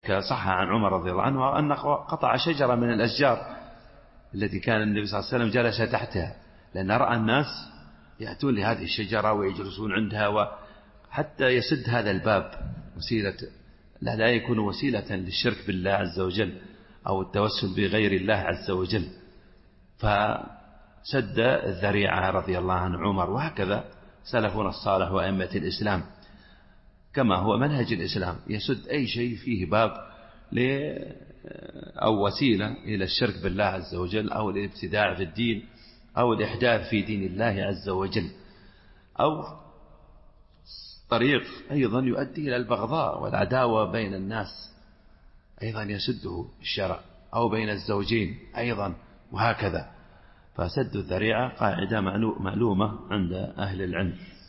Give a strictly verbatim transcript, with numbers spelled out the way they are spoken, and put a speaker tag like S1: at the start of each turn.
S1: كصح عن عمر رضي الله عنه أنه قطع شجرة من الأشجار التي كان النبي صلى الله عليه وسلم جلس تحتها، لأن رأى الناس يأتون لهذه الشجرة ويجلسون عندها، وحتى يسد هذا الباب وسيلة لا, لا يكون وسيلة للشرك بالله عز وجل أو التوسل بغير الله عز وجل. فسد الذريعة رضي الله عن عمر. وهكذا سلفنا الصالح وأئمة الإسلام كما هو منهج الإسلام، يسد أي شيء فيه باب أو وسيلة إلى الشرك بالله عز وجل أو الابتداع في الدين أو الإحداث في دين الله عز وجل، أو طريق أيضا يؤدي إلى البغضاء والعداوة بين الناس أيضا يسده الشرع، أو بين الزوجين أيضا، وهكذا. فسد الذريعة قاعدة معلومة عند أهل العلم.